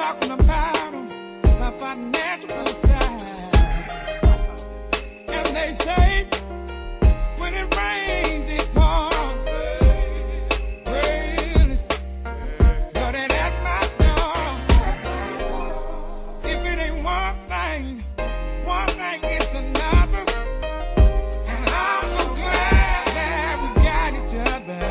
talking about them, the financial side. And they say, when it rains, it pours. Really? But it ain't my song. If it ain't one thing is another. And I'm so glad that we got each other.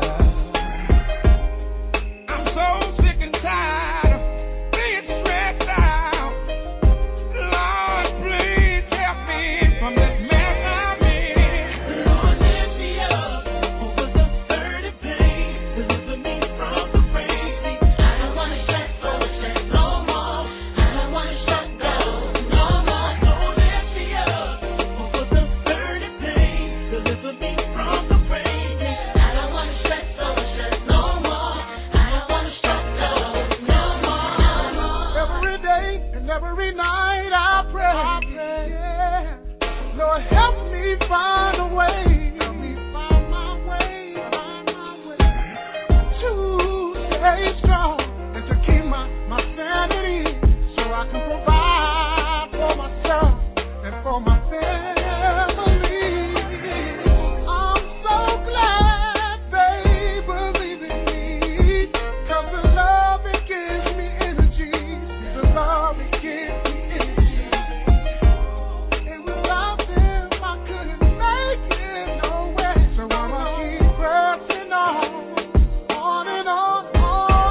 I'm so sick and tired of being stressed out. Lord, please help me from this mess I'm in. Lord, lift me up over the hurt and pain. Deliver me from the crazy. I don't wanna stress no more. I don't wanna stress no more. Lord, lift me up over the hurt and pain. Deliver me from the crazy. I don't wanna stress no more. I don't wanna stress no more. Every day and every night I pray. Yeah. Lord, help me find a way. Help me find my way. To stay strong and to keep my sanity so I can provide for myself and for my family. I'm so glad they believe in me, 'cause the love it gives me energy. The love it gives me energy. And without them I couldn't make it nowhere. So I'ma keep pressing on and on and on.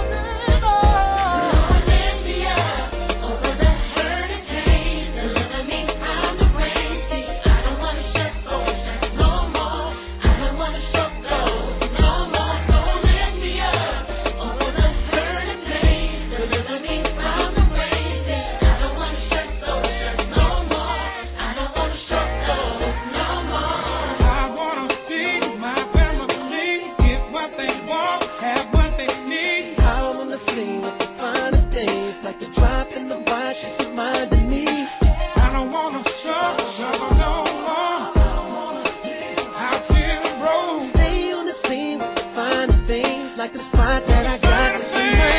Lord, lift me up over the hurt and pain. Deliver me from the crazy. I don't wanna stress no more. I don't wanna stress no more. Lord, lift me up over the hurt and pain. Deliver me from the crazy. I don't wanna stress no more. I don't wanna stress no more. I wanna see my family get what they want, have what they need. Out on the scene with the finest things, like the drop in the watch, she's reminding me. I don't wanna struggle no more. I feel broke. Stay on the scene with the finest things, like the spot that I got, she's reminding me.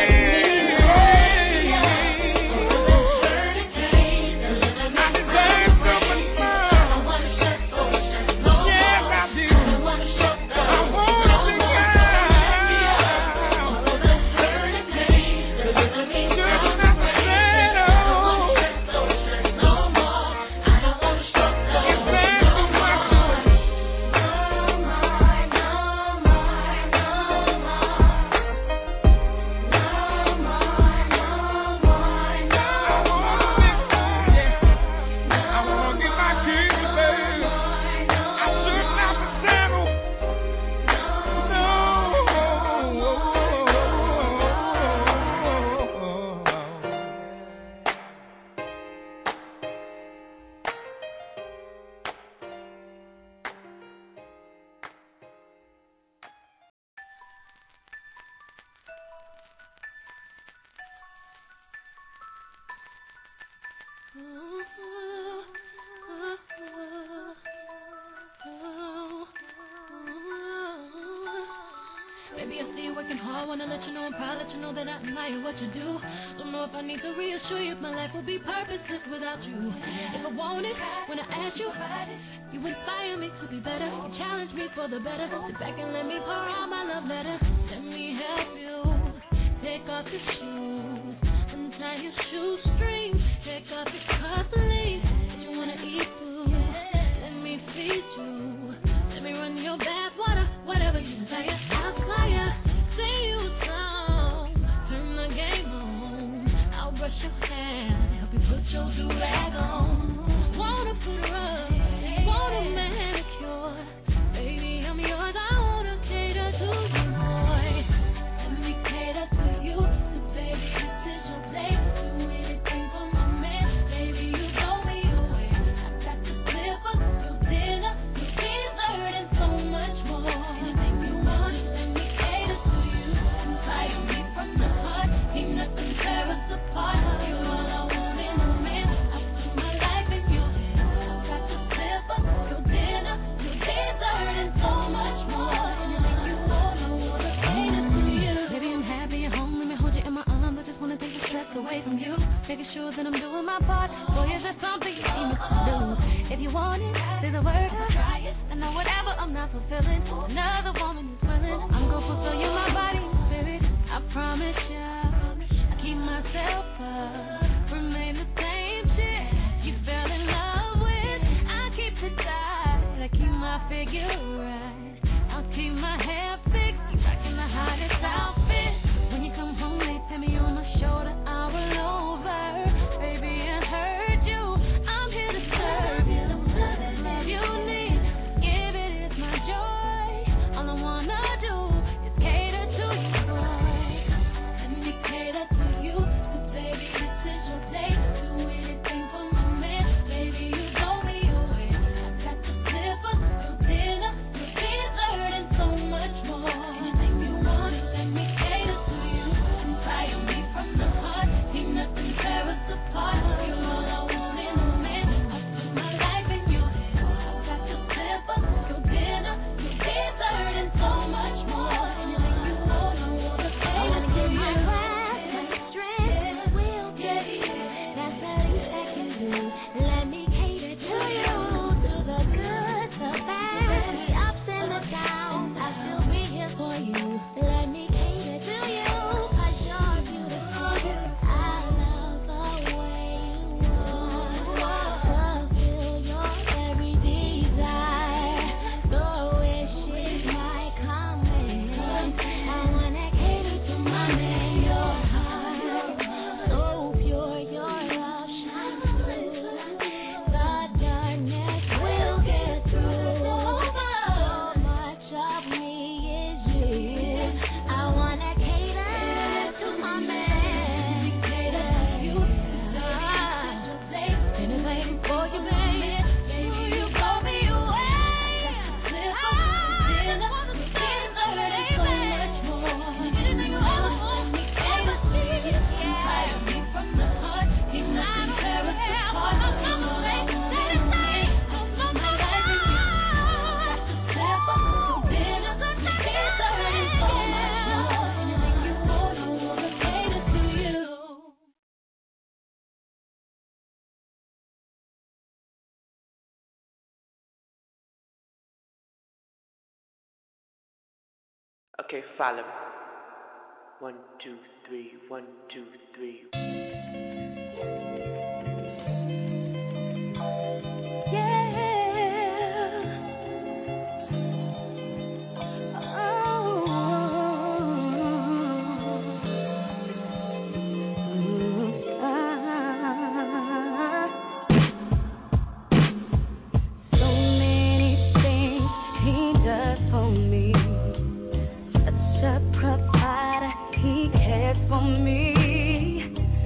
Baby, I see you working hard, wanna let you know I'm proud, let you know that I admire what you do. Don't know if I need to reassure you if my life will be purposeless without you. If I want it, when I ask you, you inspire me to be better, you challenge me for the better. Sit back and let me pour out my love letter. Let me help you, take off your shoes, untie your shoestrings, take off your cufflinks. You wanna eat food, let me feed you, let me run your bath water, whatever you desire. I'll fly ya, sing you a song, turn the game on. I'll brush your hair, help you put your do-rag on. Wanna put her up, want a manicure, baby I'm yours. I wanna cater to you, boy. Let me cater to you, so baby this is your day. Do anything for my man, baby you blow me away. I got the slipper, your dinner, your dessert, and so much more. Anything you want, let me cater to you. Inspire me from the heart, ain't nothing tear us apart. You're all I want in a man. I put my life away from you, making sure that I'm doing my part. Boy, is there something you need me to do? If you want it, say the word, I'll try it. I know whatever I'm not fulfilling, another woman is willing. I'm gonna fulfill you, my body and spirit. I promise ya, I keep myself up, remain the same shit you fell in love with. I keep it tight, I keep my figure right. I'll keep my hair fixed, rocking the hottest outfit. When you come home, they pat me on my shoulder, I will over. Baby, I heard you, I'm here to serve you. Love you need, give it is my joy. All I wanna do is cater to you, boy. Let me cater to you, 'cause baby, this is your day. Do anything for my man, baby, you blow me away. I got the slippers, your dinner, your dessert, and so much more. Anything you want, let me cater to you. Inspire me from the heart, ain't nothing tear us apart. You're all I want in a man, I put my life in your hands. I got your slippers, your dinner, your dessert, and so much more. Anything you want, I wanna cater to you. My class, my strength, will get it. That's the least I can do. Let me cater to you, through the good, the bad, the ups and the downs. I'll still be here for you. Let me cater to you, 'cause you're beautiful. I love the way you walk, fulfill your every desire. The wishes might come in. I wanna cater to my man, your heart, so pure, your love shines through. The darkness will get through. So much of me is you. I wanna cater to my man. Cater to you. Been waiting for you, baby. You blow me away. I wanna stay so much more. Anything you ever want, me cater to you. Inspire me from the heart. Keep nothing tear us apart. You're all I want in a man. I put my life in you. Got the slippers, your dinner, your dessert, and so much more. Anything you want, I wanna cater to you. Okay, follow me. 1, 2, 3, 1, 2, 3. So many things he does for me. Such a provider, he cares for me.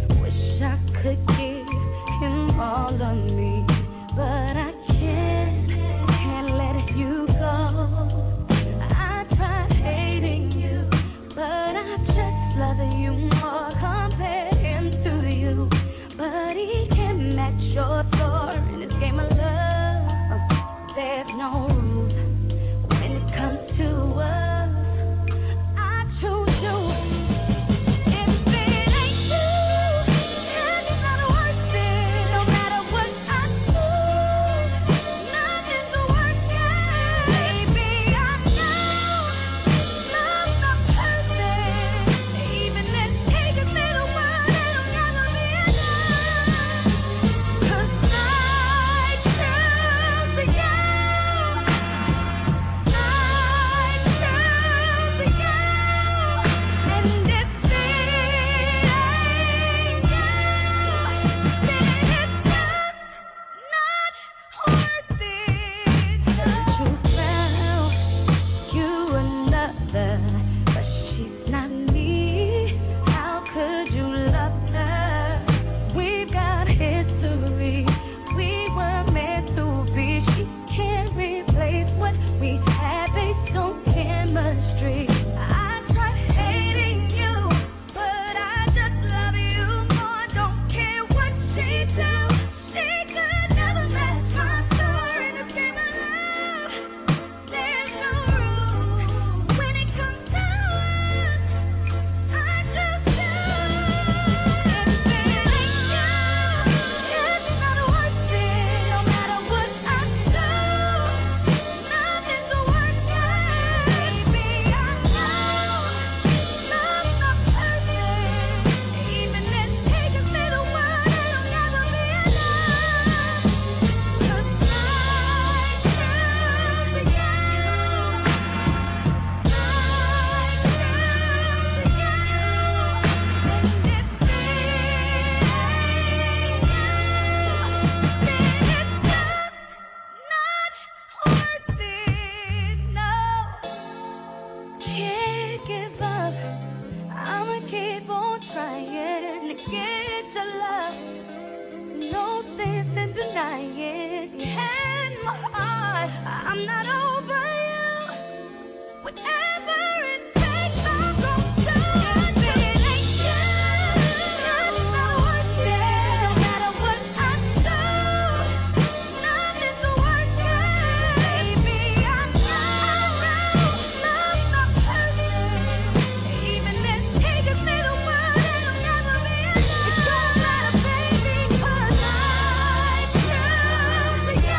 quiet. You had my heart. I'm not over you. Whatever it takes, I'll go through. It ain't you. No matter what I do, nothing's working. Baby, I know love's not perfect. Even this biggest little world, it'll never be enough. It don't matter, baby, 'cause I choose you.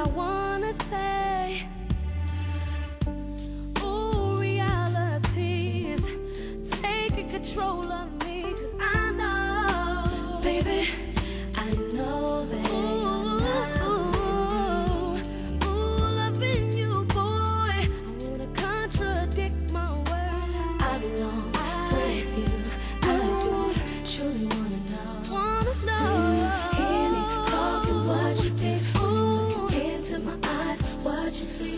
I wanna say. Ooh, reality is taking control of me, 'cause I know, baby, I know that loving you, boy, I wanna contradict my word. I belong with you. I do truly wanna know. Hear me talking what you did. Look into my eyes, what you see.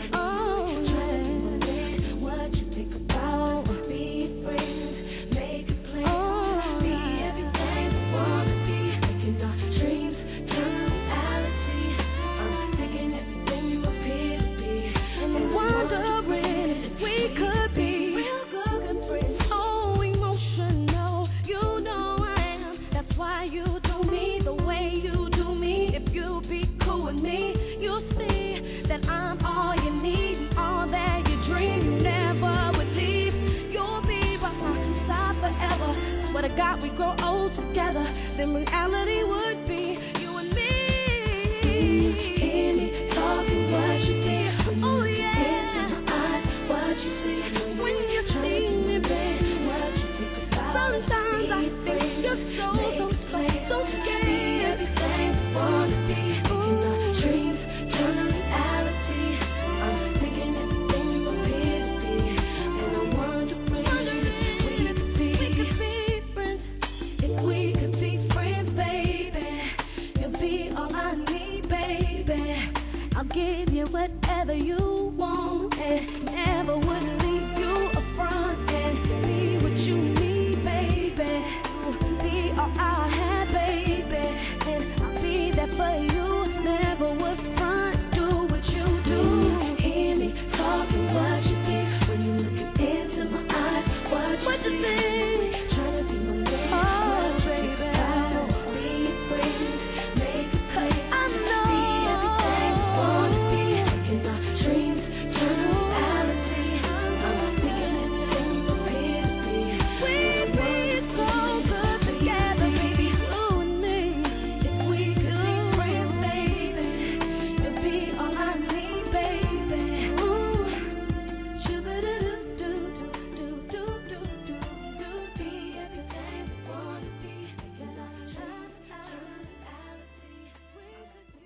What you think about be friends, make it plain, be everything you wanna be, making our dreams turn to reality. I'm taking everything you appear to be, and I'm wondering if we could be real good friends. So emotional, you know I am. That's why you do me the way you do me. If you be cool with me, you'll see that I'm all you need and all that you dream. You never would leave. You'll be by my side forever. Swear to God we grow old together. Then reality would be you and me. Hear me talking what you did. Oh yeah. Into my eyes, what you see. When you see me, babe, what you think about. Sometimes I think you're so scared. Everything you wanna be, making our dreams turn to reality. I'm thinking everything you appear to be, and I'm wondering if we could be friends. If we could be friends, baby, you'll be all I need, baby. I'll give you whatever you want, and never would leave you a front, and be what you need, baby. Be all I have, baby, and I'll be there for you. Never would front, do what you do. Hear me talking what you did. When you looking into my eyes, what you think? Trying to be my man, what you think about? Be friends, make it plain. I know. Be everything you wanna be, making our dreams turn to reality. I'm thinking everything you appear to be. We'd be so good together, baby, you and me. If we could be friends, baby, you'll be all I need, baby. Ooh, shoo-ba-doo-doo-doo-doo-doo-doo-doo-doo. Be everything you wanna be, making our dreams turn to reality. We could be.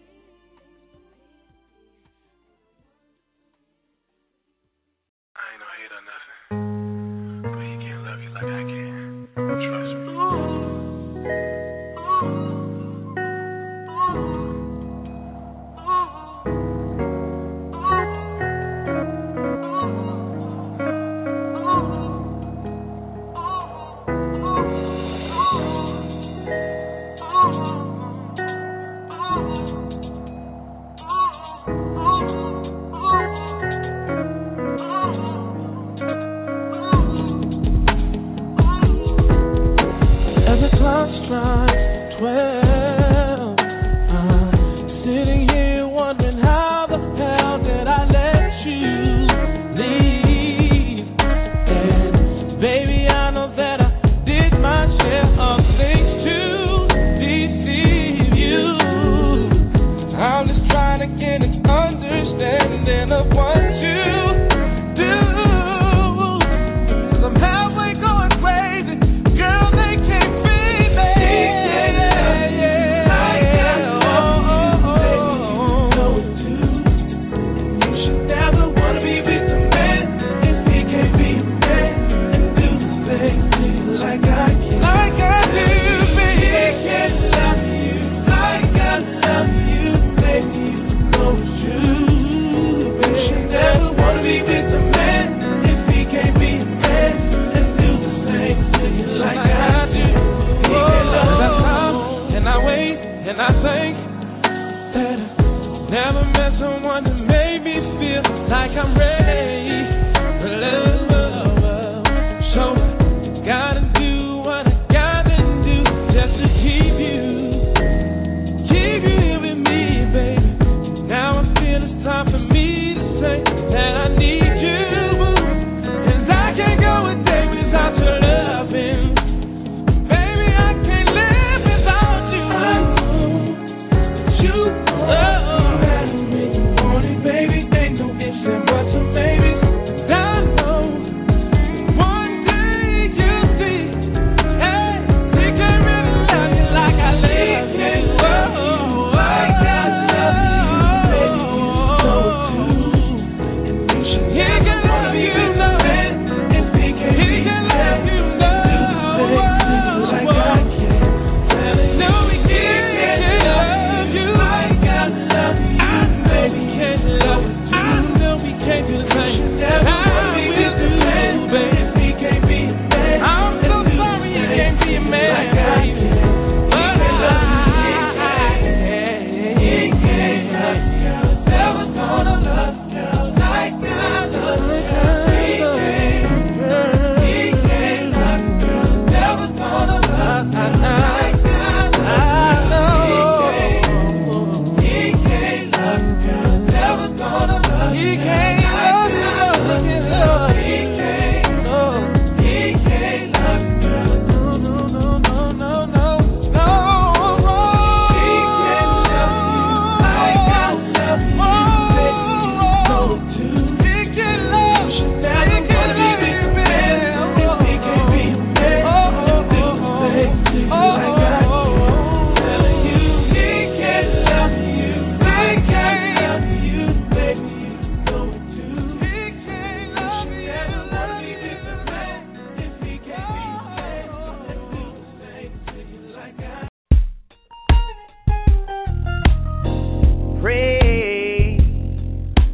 I ain't no hate or nothing, but he can't love you like I can. Trust me. As the clock strikes 12, I'm sitting here wondering how the hell did I let you leave? And baby, I know that I did my share of things to deceive you. I'm just trying to get an understanding of what you do. 'Cause I'm halfway going crazy. Girl, they can't beat me. You should never wanna be with a man if he can't be a man and do the same thing like I can. Like I do, baby. He can't love you like I love you, baby. You know it's true. You should never wanna be with a man if he can't be a man and do the same thing like I do. He can't love you. And I wait and I think that I've never met someone that made me feel like I'm ready for love. So I gotta do what I gotta do just to keep you here with me, baby. Now I feel it's time for me to say that I need you, and I can't go a day without your loving. Baby, I can't live without you. I know that you love me.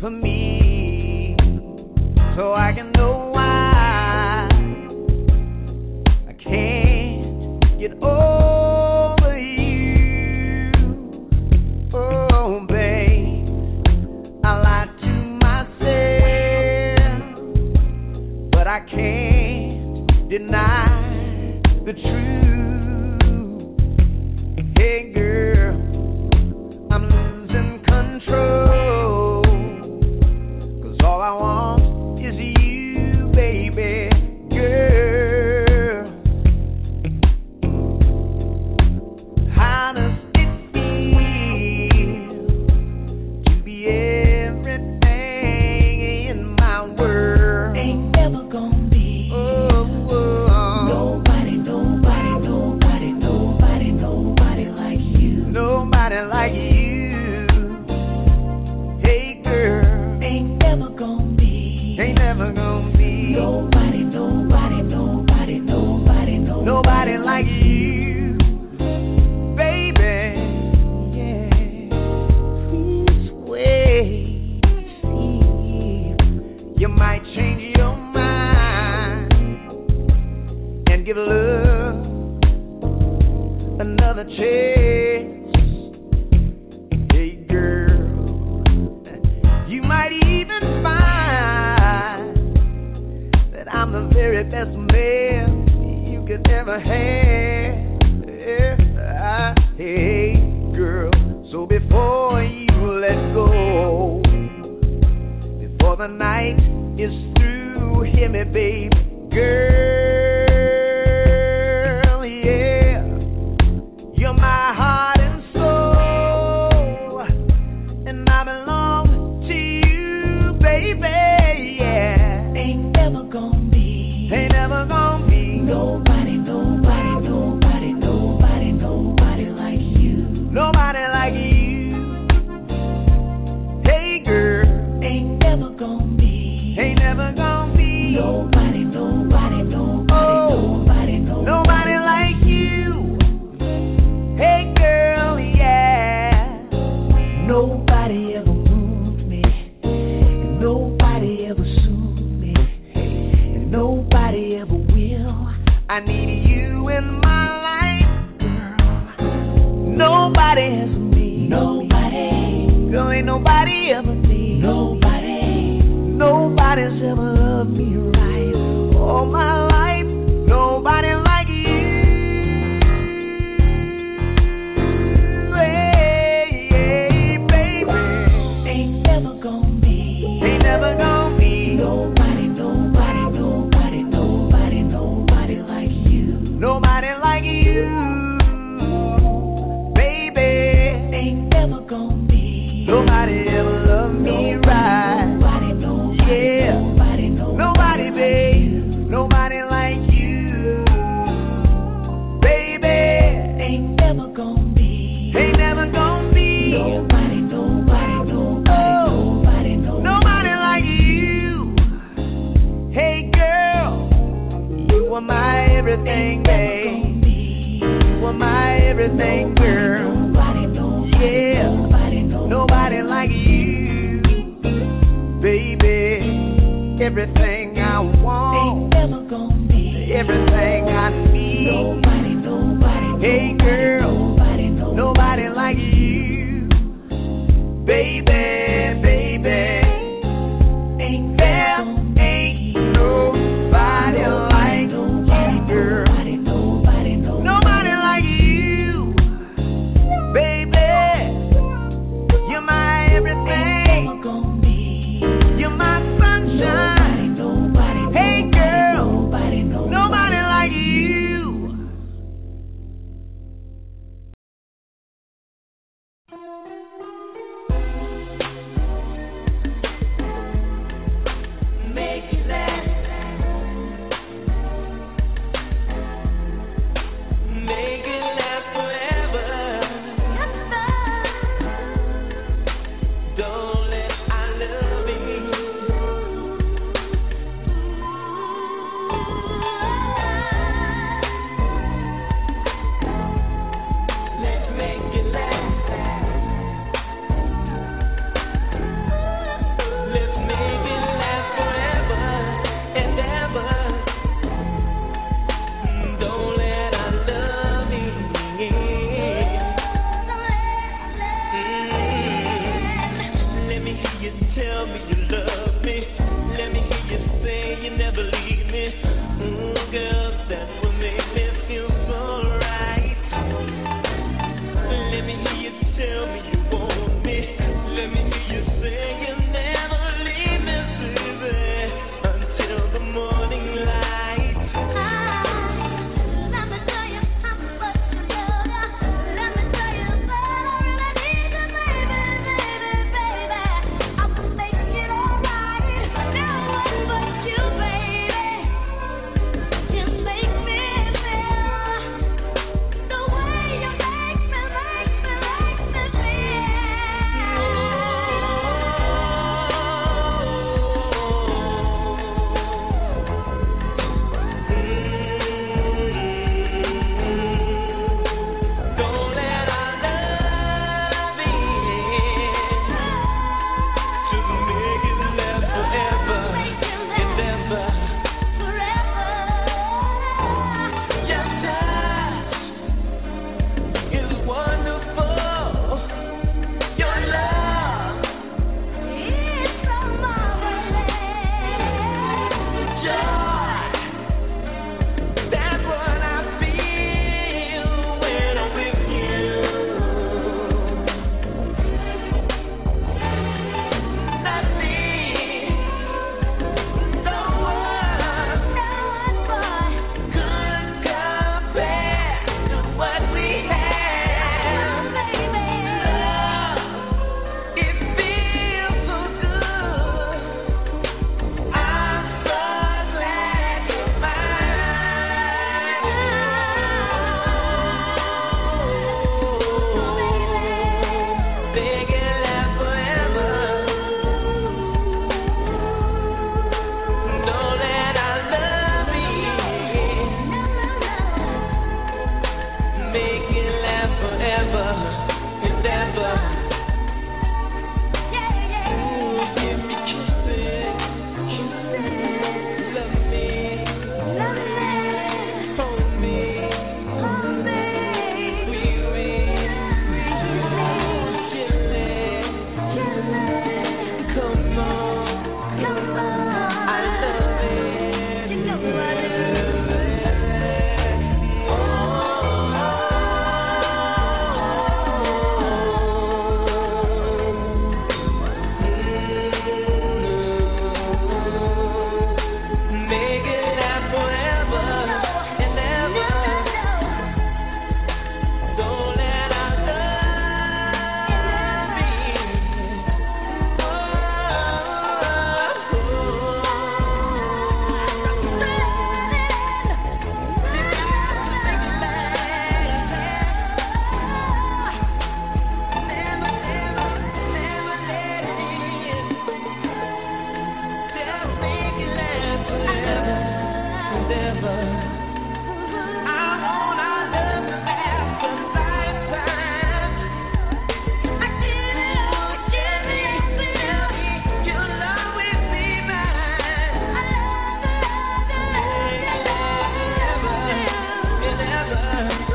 for me, so I can know why I can't get over you. Oh, babe, I lied to myself, but I can't deny the truth. Hey, girl, I'm losing control, 'cause all I want is you, baby, girl. How does it feel to be everything in my world? Ain't never gonna be nobody, nobody, nobody, nobody, nobody like you. Nobody like you. Hey, girl. Ain't never gonna be nobody, nobody, nobody, nobody, nobody like you, baby. Yeah. Please wait, see, you might change your mind and give love another chance. Hey, girl, you might even find that I'm the very best man you could ever have. Yeah. Hey, girl, so before you let go, before the night is through, hear me, baby, girl, yeah. You're my heart and soul, and I belong to you, baby, yeah. Ain't never gonna be Ain't never gonna be nobody, nobody, nobody, nobody, nobody like you. nobody like you. Hey, girl, Ain't never gonna be ain't never gonna be nobody, nobody, nobody, Oh, nobody, nobody. nobody like you. Hey, girl, yeah. Nobody ever moved me, and nobody ever soothed me, and nobody ever will. I need you in my life, girl. Nobody has me. Nobody, Girl, ain't nobody ever me. nobody, Nobody's ever loved me right all my life. Nobody like you. Hey, hey, baby. ain't never gonna be Ain't never gonna be nobody, nobody, nobody, nobody, nobody like you. nobody like you, baby. Ain't never gonna be Nobody ever loved me right. nobody, nobody, Yeah. nobody, Nobody, like babe. you. Nobody like you, baby. Ain't never gonna be Ain't never gonna be nobody, nobody, nobody, Oh. nobody, nobody like you. Hey, girl, you are my everything, Ain't never babe. gonna be You are my everything, girl. nobody, nobody, Yeah. nobody, Nobody like you, baby. Everything I Ain't want, never gonna be everything I need. nobody, nobody, Hey, nobody, girl. nobody, Nobody like you, baby, baby. Ain't There never gonna ain't nobody like you, girl. nobody, nobody, Nobody like you, baby. You're my Ain't everything. never gonna be You're my sunshine. nobody, Hey, girl. nobody, Nobody like you. tell me you love me. Let me hear you say you never leave me. Girl, that's what makes me feel so right. Let me hear you tell me you want me. Let me hear you say you never leave me, baby, until the morning light. Let me tell you how much I love ya. Let me tell you that I really need you, baby, baby, baby. I will make it alright. No one but you, baby, can make me feel the way you make me Don't let our love be to make it last forever and ever. Your touch is wonderful. Your love It's so marvelous. joy. That's what I feel when I'm with you. Nothing, no one could compare to what we have. It feels so good. I'm so glad you're mine. Make it last forever. Don't let our love be. Make it last forever and ever. Ooh, give me kisses, love me, hold me, sweet me, come on, I love it. You know what it is. Make it last forever and ever. Don't let our love be. Just make it last forever and ever. I want our love to last a lifetime. You'll always be mine. Forever and ever.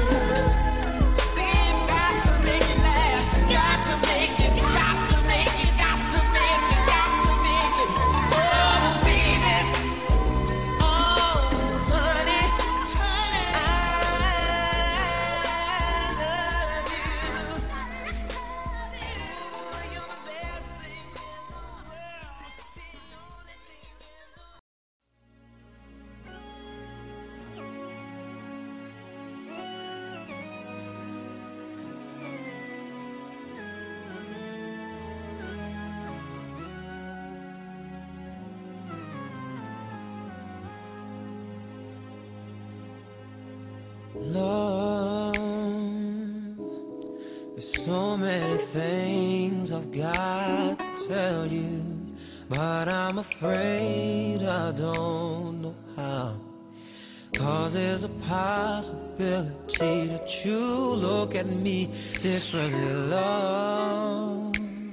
See, got to make it last. Got to make it. Got to make it. Got to make it. Got to make it. Oh, baby. Oh, honey. I love you. You're the best thing in the world. The only thing in the Love, there's so many things I've got to tell you, but I'm afraid I don't know how. 'Cause there's a possibility that you look at me differently, love.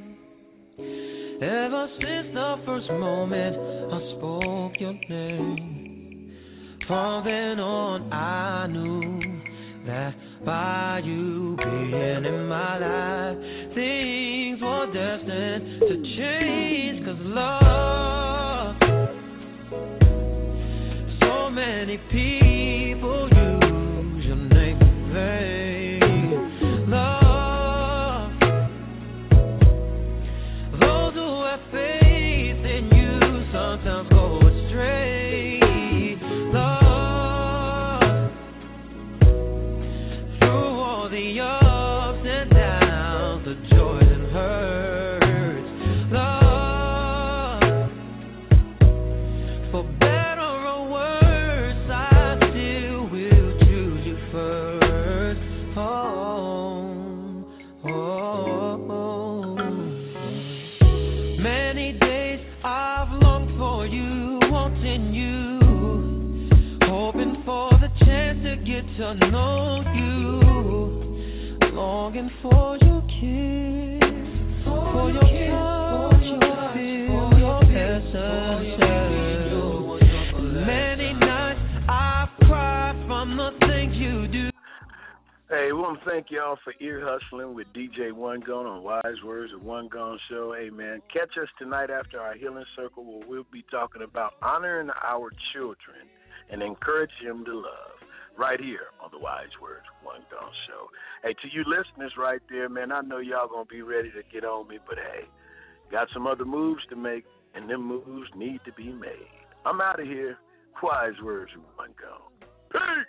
Ever since the first moment I spoke your name, from then on I knew that by you being in my life, things were destined to change. 'Cause love, so many people use your name in vain. Love, those who have faith in you sometimes go astray. Love, through all the ups and downs, the joys and hurts. Love, for better or worse, I still will choose you first. Many days I've longed for you, wanting you, hoping for the chance to get to know you, longing for your kiss, for your touch, your feel, your presence. Many nights I've cried from the things you do. Hey, we want to thank y'all for ear hustling with DJ One Gun on Wise Words of One Gun Show. Hey, man, catch us tonight after our healing circle where we'll be talking about honoring our children and encouraging them to love right here on the Wise Words of One Gun Show. Hey, to you listeners right there, man, I know y'all going to be ready to get on me, but hey, got some other moves to make, and them moves need to be made. I'm out of here. Wise Words of One Gun. Peace!